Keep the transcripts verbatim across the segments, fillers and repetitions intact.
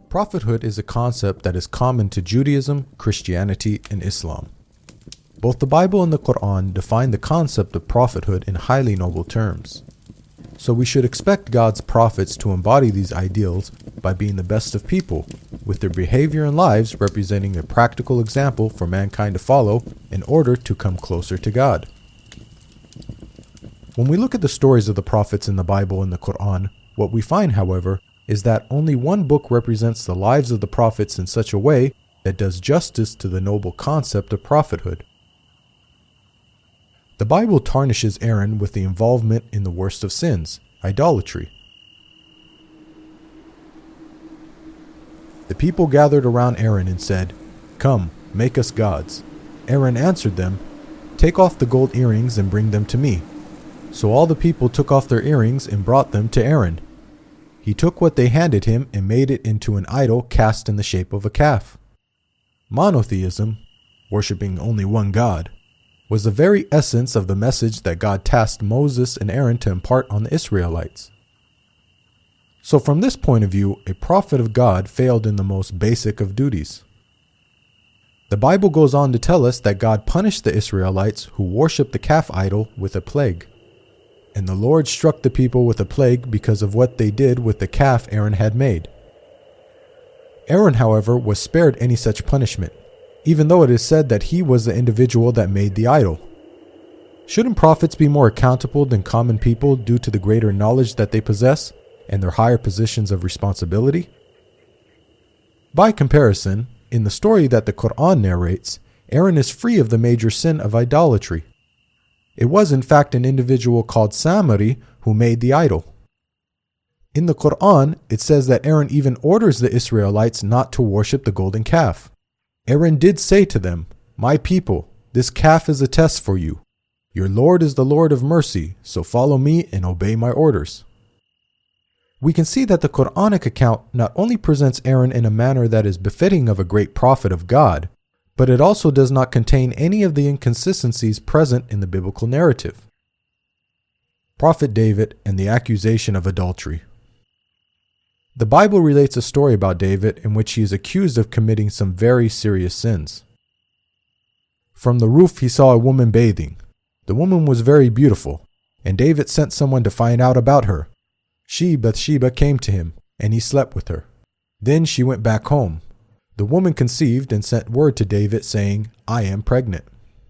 Prophethood is a concept that is common to Judaism, Christianity, and Islam. Both the Bible and the Quran define the concept of prophethood in highly noble terms. So we should expect God's prophets to embody these ideals by being the best of people, with their behavior and lives representing a practical example for mankind to follow in order to come closer to God. When we look at the stories of the prophets in the Bible and the Quran, what we find, however, is that only one book represents the lives of the prophets in such a way that does justice to the noble concept of prophethood. The Bible tarnishes Aaron with the involvement in the worst of sins, idolatry. The people gathered around Aaron and said, "Come, make us gods." Aaron answered them, "Take off the gold earrings and bring them to me." So all the people took off their earrings and brought them to Aaron. He took what they handed him and made it into an idol cast in the shape of a calf. Monotheism, worshipping only one God, was the very essence of the message that God tasked Moses and Aaron to impart on the Israelites. So from this point of view, a prophet of God failed in the most basic of duties. The Bible goes on to tell us that God punished the Israelites who worshipped the calf idol with a plague. And the Lord struck the people with a plague because of what they did with the calf Aaron had made. Aaron, however, was spared any such punishment, even though it is said that he was the individual that made the idol. Shouldn't prophets be more accountable than common people due to the greater knowledge that they possess and their higher positions of responsibility? By comparison, in the story that the Quran narrates, Aaron is free of the major sin of idolatry. It was in fact an individual called Samari who made the idol. In the Quran, it says that Aaron even orders the Israelites not to worship the golden calf. Aaron did say to them, "My people, this calf is a test for you. Your Lord is the Lord of mercy, so follow me and obey my orders." We can see that the Quranic account not only presents Aaron in a manner that is befitting of a great prophet of God, but it also does not contain any of the inconsistencies present in the biblical narrative. Prophet David and the accusation of adultery. The Bible relates a story about David in which he is accused of committing some very serious sins. From the roof he saw a woman bathing. The woman was very beautiful, and David sent someone to find out about her. She, Bathsheba, came to him, and he slept with her. Then she went back home. The woman conceived and sent word to David saying, "I am pregnant."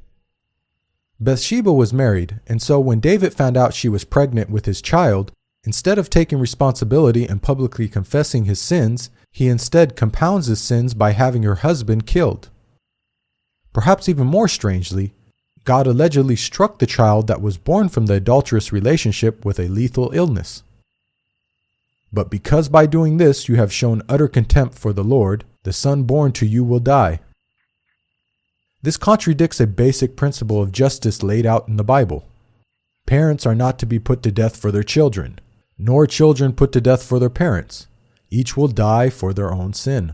Bathsheba was married, and so when David found out she was pregnant with his child, instead of taking responsibility and publicly confessing his sins, he instead compounds his sins by having her husband killed. Perhaps even more strangely, God allegedly struck the child that was born from the adulterous relationship with a lethal illness. But because by doing this you have shown utter contempt for the Lord, the son born to you will die. This contradicts a basic principle of justice laid out in the Bible. Parents are not to be put to death for their children, nor children put to death for their parents. Each will die for their own sin.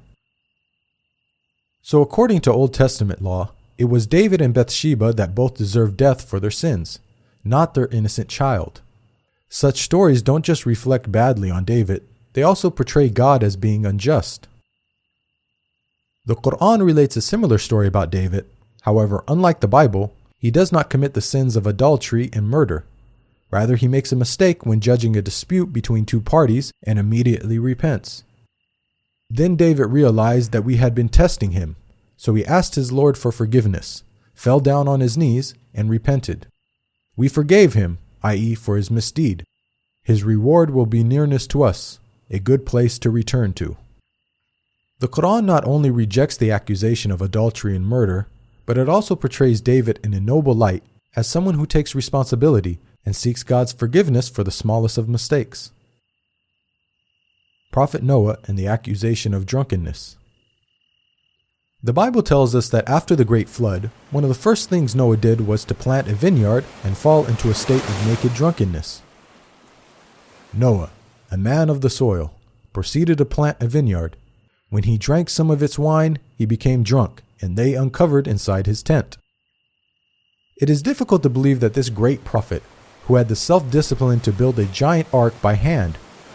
So according to Old Testament law, it was David and Bathsheba that both deserved death for their sins, not their innocent child. Such stories don't just reflect badly on David, they also portray God as being unjust. The Quran relates a similar story about David. However, unlike the Bible, he does not commit the sins of adultery and murder. Rather, he makes a mistake when judging a dispute between two parties and immediately repents. Then David realized that we had been testing him, so he asked his Lord for forgiveness, fell down on his knees, and repented. We forgave him, that is for his misdeed. His reward will be nearness to us, a good place to return to. The Quran not only rejects the accusation of adultery and murder, but it also portrays David in a noble light as someone who takes responsibility and seeks God's forgiveness for the smallest of mistakes. Prophet Noah and the accusation of drunkenness. The Bible tells us that after the great flood, one of the first things Noah did was to plant a vineyard and fall into a state of naked drunkenness. Noah, a man of the soil, proceeded to plant a vineyard. When he drank some of its wine, he became drunk, and they uncovered inside his tent. It is difficult to believe that this great prophet, who had the self-discipline to build a giant ark by hand,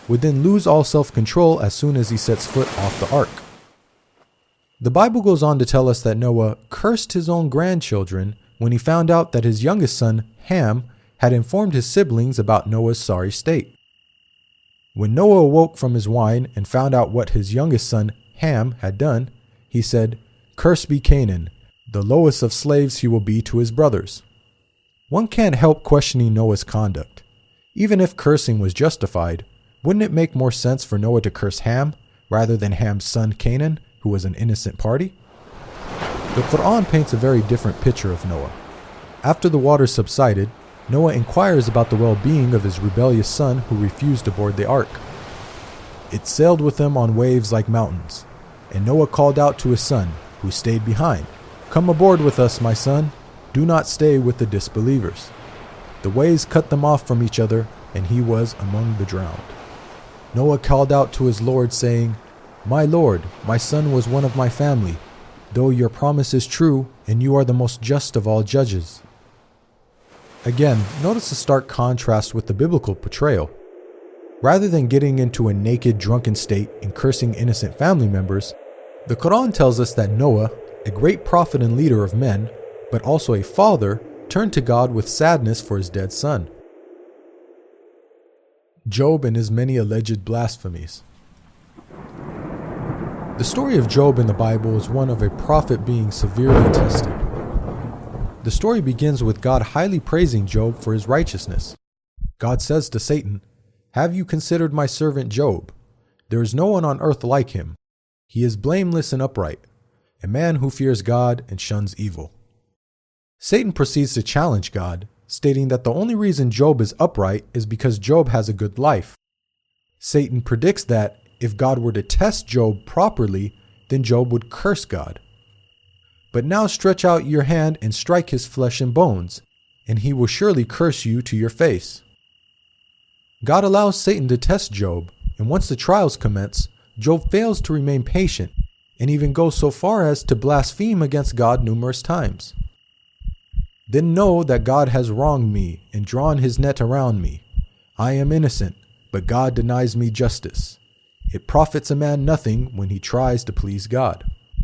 would then lose all self-control as soon as he sets foot off the ark. The Bible goes on to tell us that Noah cursed his own grandchildren when he found out that his youngest son, Ham, had informed his siblings about Noah's sorry state. When Noah awoke from his wine and found out what his youngest son, Ham, had done, he said, "Cursed be Canaan, the lowest of slaves he will be to his brothers." One can't help questioning Noah's conduct. Even if cursing was justified, wouldn't it make more sense for Noah to curse Ham rather than Ham's son Canaan, who was an innocent party? The Quran paints a very different picture of Noah. After the waters subsided, Noah inquires about the well-being of his rebellious son who refused to board the ark. It sailed with them on waves like mountains, and Noah called out to his son, who stayed behind, "Come aboard with us, my son. Do not stay with the disbelievers." The waves cut them off from each other, and he was among the drowned. Noah called out to his Lord, saying, "My Lord, my son was one of my family, though your promise is true, and you are the most just of all judges." Again, notice the stark contrast with the biblical portrayal. Rather than getting into a naked, drunken state and cursing innocent family members, the Quran tells us that Noah, a great prophet and leader of men, but also a father, turned to God with sadness for his dead son. Job and his many alleged blasphemies. The story of Job in the Bible is one of a prophet being severely tested. The story begins with God highly praising Job for his righteousness. God says to Satan, "Have you considered my servant Job? There is no one on earth like him. He is blameless and upright, a man who fears God and shuns evil." Satan proceeds to challenge God, stating that the only reason Job is upright is because Job has a good life. Satan predicts that if God were to test Job properly, then Job would curse God. "But now stretch out your hand and strike his flesh and bones, and he will surely curse you to your face." God allows Satan to test Job, and once the trials commence, Job fails to remain patient, and even goes so far as to blaspheme against God numerous times. "Then know that God has wronged me and drawn his net around me. I am innocent, but God denies me justice. It profits a man nothing when he tries to please God."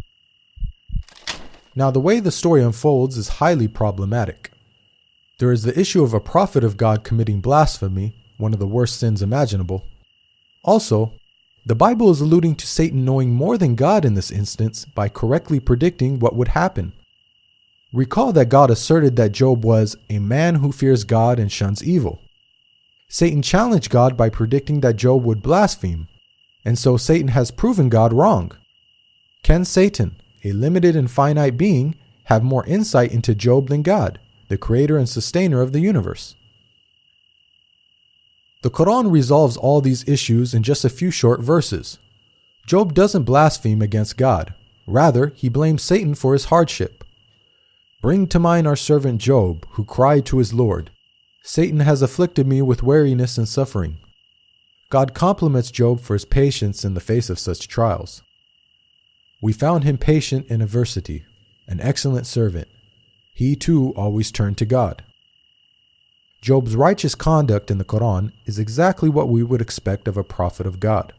Now, the way the story unfolds is highly problematic. There is the issue of a prophet of God committing blasphemy, one of the worst sins imaginable. Also, the Bible is alluding to Satan knowing more than God in this instance by correctly predicting what would happen. Recall that God asserted that Job was a man who fears God and shuns evil. Satan challenged God by predicting that Job would blaspheme, and so Satan has proven God wrong. Can Satan, a limited and finite being, have more insight into Job than God, the creator and sustainer of the universe? The Quran resolves all these issues in just a few short verses. Job doesn't blaspheme against God. Rather, he blames Satan for his hardship. "Bring to mind our servant Job, who cried to his Lord, 'Satan has afflicted me with weariness and suffering.'" God compliments Job for his patience in the face of such trials. "We found him patient in adversity, an excellent servant. He too always turned to God." Job's righteous conduct in the Quran is exactly what we would expect of a prophet of God.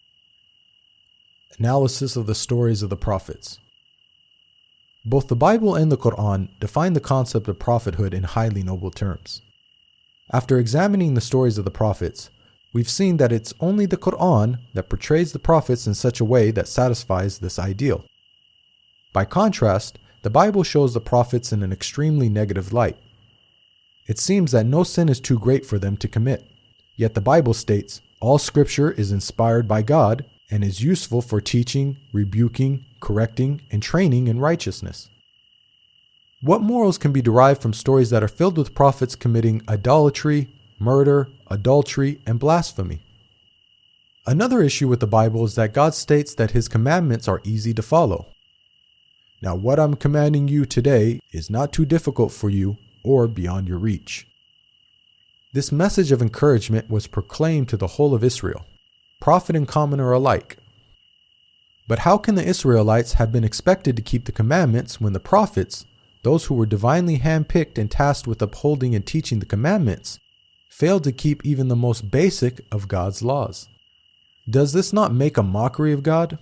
Analysis of the stories of the prophets. Both the Bible and the Quran define the concept of prophethood in highly noble terms. After examining the stories of the prophets, we've seen that it's only the Quran that portrays the prophets in such a way that satisfies this ideal. By contrast, the Bible shows the prophets in an extremely negative light. It seems that no sin is too great for them to commit, yet the Bible states, "All scripture is inspired by God and is useful for teaching, rebuking, correcting, and training in righteousness." What morals can be derived from stories that are filled with prophets committing idolatry, murder, adultery, and blasphemy? Another issue with the Bible is that God states that his commandments are easy to follow. Now, what I'm commanding you today is not too difficult for you or beyond your reach. This message of encouragement was proclaimed to the whole of Israel, prophet and commoner alike. But how can the Israelites have been expected to keep the commandments when the prophets, those who were divinely handpicked and tasked with upholding and teaching the commandments, failed to keep even the most basic of God's laws. Does this not make a mockery of God?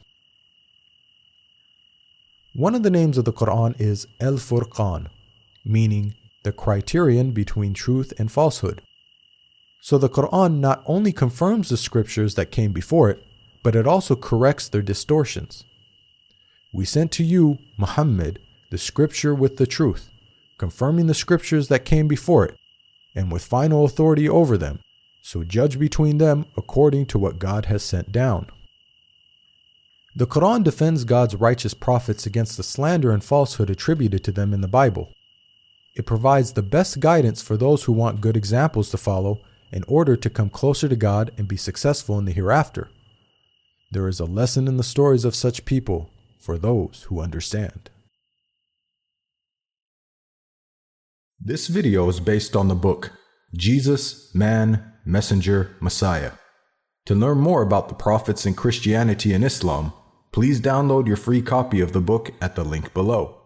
One of the names of the Quran is Al-Furqan, meaning the criterion between truth and falsehood. So the Quran not only confirms the scriptures that came before it, but it also corrects their distortions. We sent to you, Muhammad, the scripture with the truth, confirming the scriptures that came before it, and with final authority over them, so judge between them according to what God has sent down. The Quran defends God's righteous prophets against the slander and falsehood attributed to them in the Bible. It provides the best guidance for those who want good examples to follow in order to come closer to God and be successful in the hereafter. There is a lesson in the stories of such people for those who understand. This video is based on the book Jesus, Man, Messenger, Messiah. To learn more about the prophets in Christianity and Islam, please download your free copy of the book at the link below.